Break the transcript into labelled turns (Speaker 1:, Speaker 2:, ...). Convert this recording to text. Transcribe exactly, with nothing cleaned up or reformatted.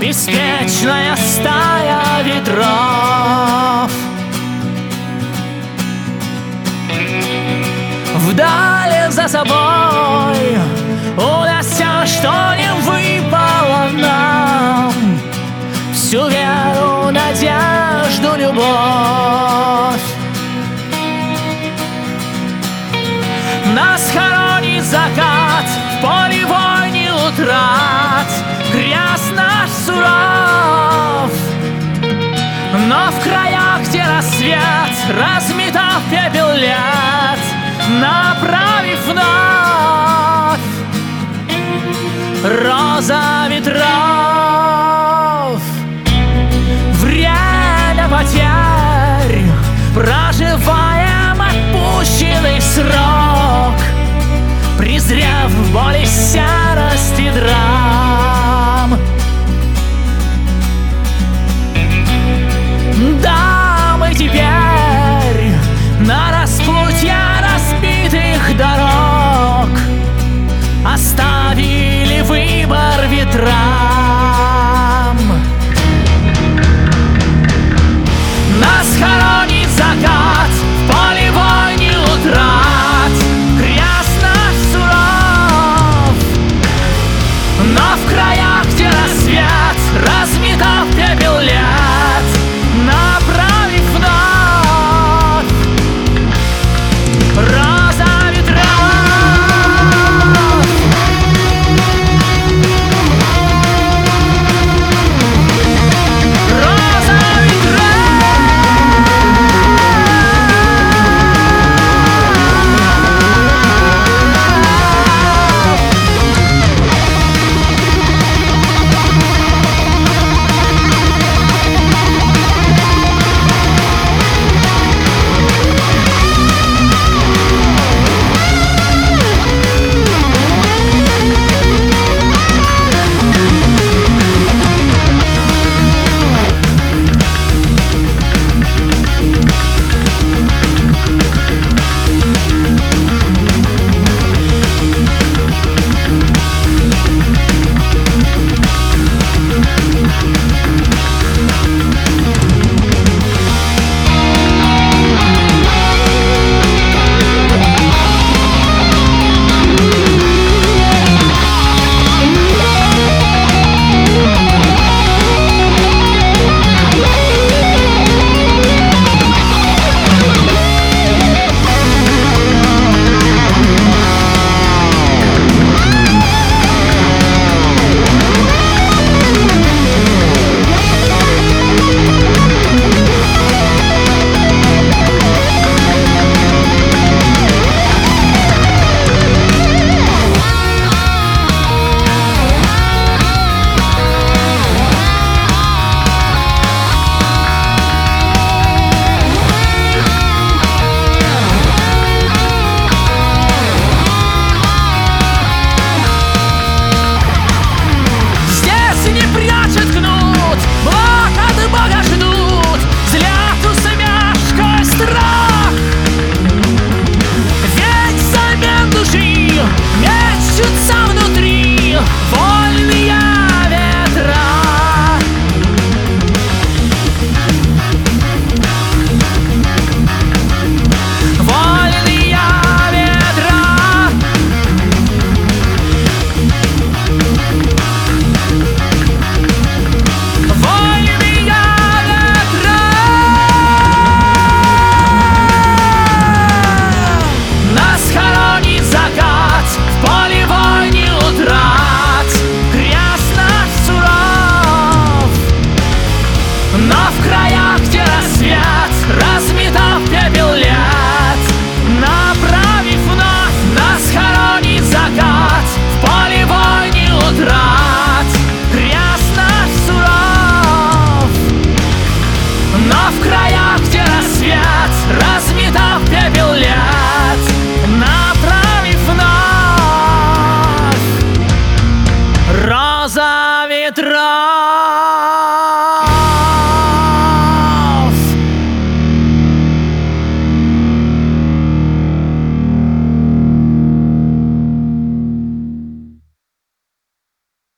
Speaker 1: беспечная стая ветров. Вдали за собой унося, что не выпало нам, всю веру, надежду, любовь. Нас хоронит закат в поле войны утрат, грязь наш суров. Но в краях, где рассвет, разметав пепел лет, направив вновь роза ветров. Время потерь, проживаем отпущенный срок, презрев боли, серости, драм. Да, мы теперь на распутье разбитых дорог оставили выбор ветрам. Нас хоронит закат в поле войны утрат, грязь наш суров. Но в краях, где рассвет, разметав пепел лет, направив вновь роза ветров. Роза ветра.